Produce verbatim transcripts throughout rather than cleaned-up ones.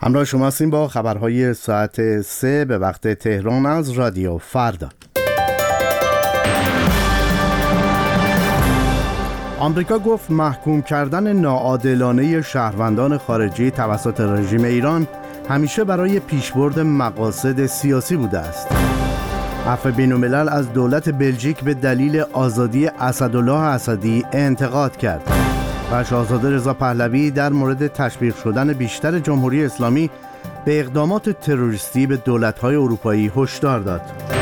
همراه شما هستیم با خبرهای ساعت سه به وقت تهران از رادیو فردا. آمریکا گفت محکوم کردن ناعادلانه شهروندان خارجی توسط رژیم ایران همیشه برای پیشبرد مقاصد سیاسی بوده است. عفو بین‌الملل از دولت بلژیک به دلیل آزادی اسدالله اسدی انتقاد کرد و شاهزاده رضا پهلوی در مورد تشویق شدن بیشتر جمهوری اسلامی به اقدامات تروریستی به دولت‌های اروپایی هشدار داد.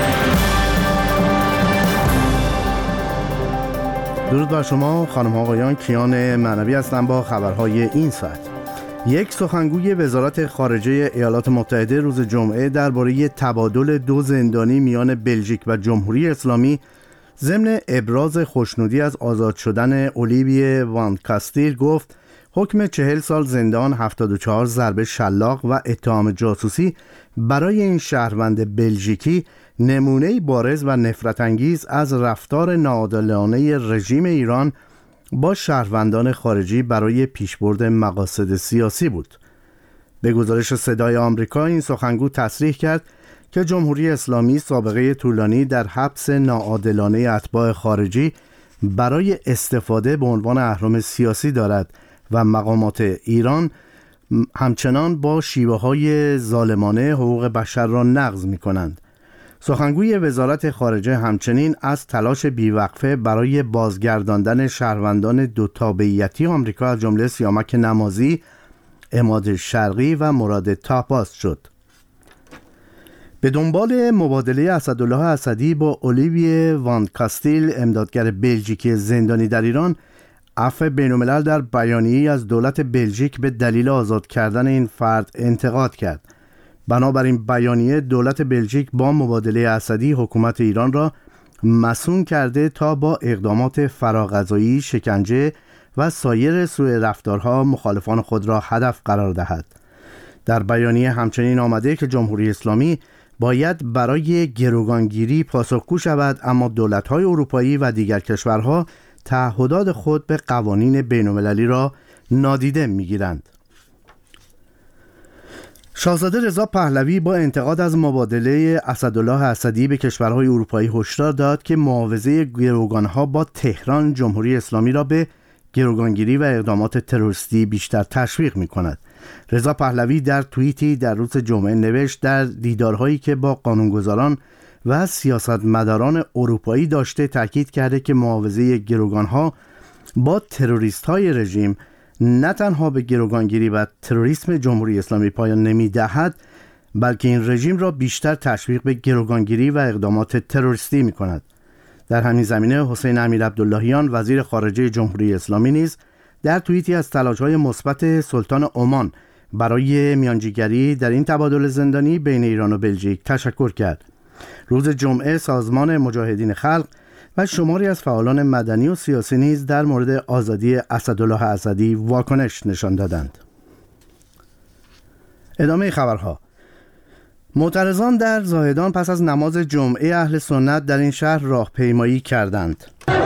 درود بر شما خانم ها آقایان، کیان معنوی هستم با خبرهای این ساعت. یک سخنگوی وزارت خارجه ایالات متحده روز جمعه درباره تبادل دو زندانی میان بلژیک و جمهوری اسلامی ضمن ابراز خوشنودی از آزاد شدن اولیویه وان کاستیل گفت حکم چهل سال زندان، هفتاد و چهار ضربه شلاق و اتهام جاسوسی برای این شهروند بلژیکی نمونه‌ای بارز و نفرت انگیز از رفتار ناعادلانه رژیم ایران با شهروندان خارجی برای پیشبرد مقاصد سیاسی بود. به گزارش صدای آمریکا این سخنگو تصریح کرد که جمهوری اسلامی سابقه طولانی در حبس ناعادلانه اتباع خارجی برای استفاده به عنوان اهرم سیاسی دارد و مقامات ایران همچنان با شیوه‌های ظالمانه حقوق بشر را نقض می‌کنند. سخنگوی وزارت خارجه همچنین از تلاش بیوقفه برای بازگرداندن شهروندان دو تابعیتی آمریکا از جمله سیامک نمازی، عماد شرقی و مراد تاپاس شد. به دنبال مبادله اسدالله اسدی با اولیویه وان کاستیل، امدادگر بلژیکی زندانی در ایران، عفو بین‌الملل در بیانیه‌ای از دولت بلژیک به دلیل آزاد کردن این فرد انتقاد کرد. بنابراین بیانیه دولت بلژیک با مبادله اسدی حکومت ایران را مسئول کرده تا با اقدامات فراغذایی، شکنجه و سایر سوء رفتارها مخالفان خود را هدف قرار دهد. در بیانیه همچنین آمده که جمهوری اسلامی باید برای گروگانگیری پاسخگو شود، اما دولت‌های اروپایی و دیگر کشورها تعهدات خود به قوانین بین‌المللی را نادیده می‌گیرند. شاهزاده رضا پهلوی با انتقاد از مبادله اسدالله اسدی به کشورهای اروپایی هشدار داد که معاوضه گروگانها با تهران جمهوری اسلامی را به گروگانگیری و اقدامات تروریستی بیشتر تشویق می‌کند. رضا پهلوی در توییتی در روز جمعه نوشت در دیدارهایی که با قانونگذاران و سیاستمداران اروپایی داشته تاکید کرده که معاوضه گروگانها با تروریست‌های رژیم نه تنها به گروگانگیری و تروریسم جمهوری اسلامی پایان نمی‌دهد، بلکه این رژیم را بیشتر تشویق به گروگانگیری و اقدامات تروریستی می‌کند. در همین زمینه حسین امیرعبداللهیان وزیر خارجه جمهوری اسلامی نیز در توییتی از تلاش‌های مثبت سلطان عمان برای میانجیگری در این تبادل زندانی بین ایران و بلژیک تشکر کرد. روز جمعه سازمان مجاهدین خلق و شماری از فعالان مدنی و سیاسی نیز در مورد آزادی اسدالله اسدی واکنش نشان دادند. ادامه خبرها. معترضان در زاهدان پس از نماز جمعه اهل سنت در این شهر راهپیمایی کردند.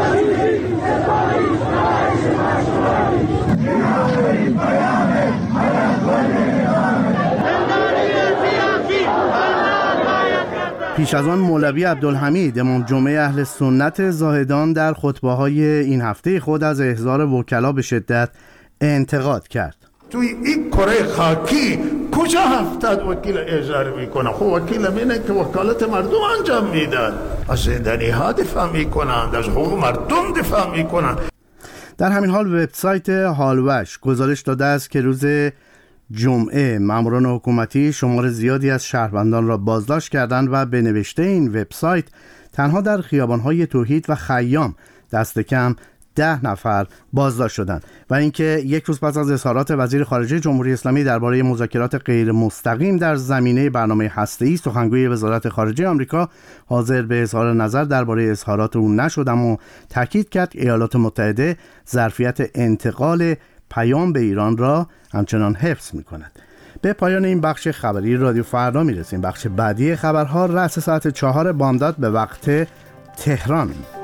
پیش از آن مولوی عبدالحمید امام جمعه اهل سنت زاهدان در خطبه‌های این هفته خود از احضار وکلا به شدت انتقاد کرد. توی این کره خاکی کجا هفتاد وکیل احضار میکنه؟ خب وکیل همینه که وکالت مردم انجام میدن، از زندانی ها دفاع میکنند، از حقوق مردم دفاع میکنند. در همین حال وبسایت هالوش گزارش داده است که روز جمعه ماموران حکومتی شمار زیادی از شهروندان را بازداشت کردند و به نوشته این وبسایت تنها در خیابان‌های توحید و خیام دست کم ده نفر بازداشت شدند و اینکه یک روز پس از اظهارات وزیر خارجه جمهوری اسلامی درباره مذاکرات غیر مستقیم در زمینه برنامه هسته‌ای، سخنگوی وزارت خارجه آمریکا حاضر به اظهار نظر درباره اظهارات او نشد، اما تاکید کرد ایالات متحده ظرفیت انتقال پیام به ایران را همچنان حفظ می‌کند. به پایان این بخش خبری رادیو فردا می‌رسیم. بخش بعدی خبرها رأس ساعت چهار بامداد به وقت تهران.